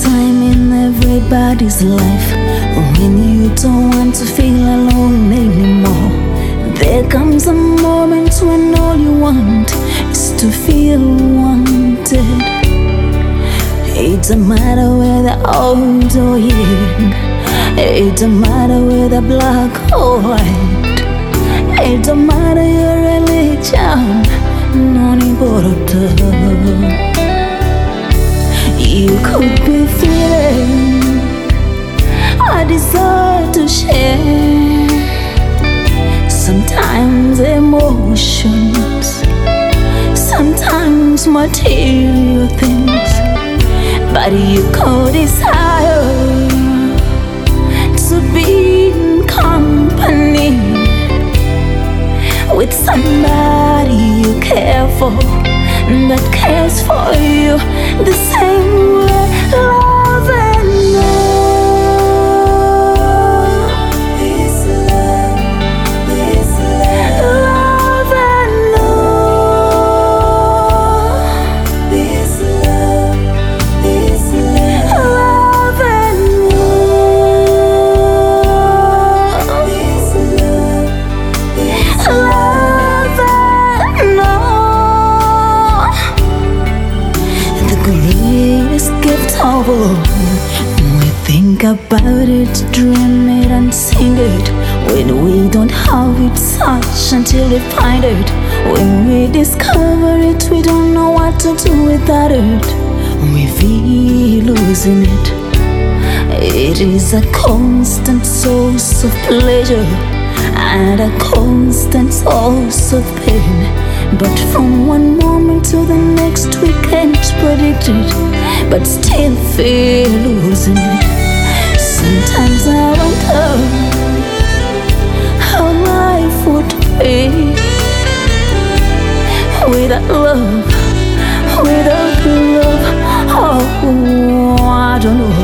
time in everybody's life when you don't want to feel alone anymore. There comes a moment when all you want is to feel wanted. It don't matter whether old or young, it don't matter whether black or white, it don't matter your religion, non importa. You could be feeling a desire to share sometimes emotions, sometimes material things, but you could desire to be in company with somebody you care for, that cares for you the same way. Love and love, this love, this love, love and love, this love, this love, love and love, this love, this love and love. The greatest gift of all, we think about it, dream it and sing it. When we don't have it, search until we find it. When we discover it, we don't know what to do without it. We feel losing it. It is a constant source of pleasure and a constant source of pain. But from one moment to the next we can't predict it, but still feel losing it. Sometimes I wonder how life would be without love, without love. Oh, I don't know.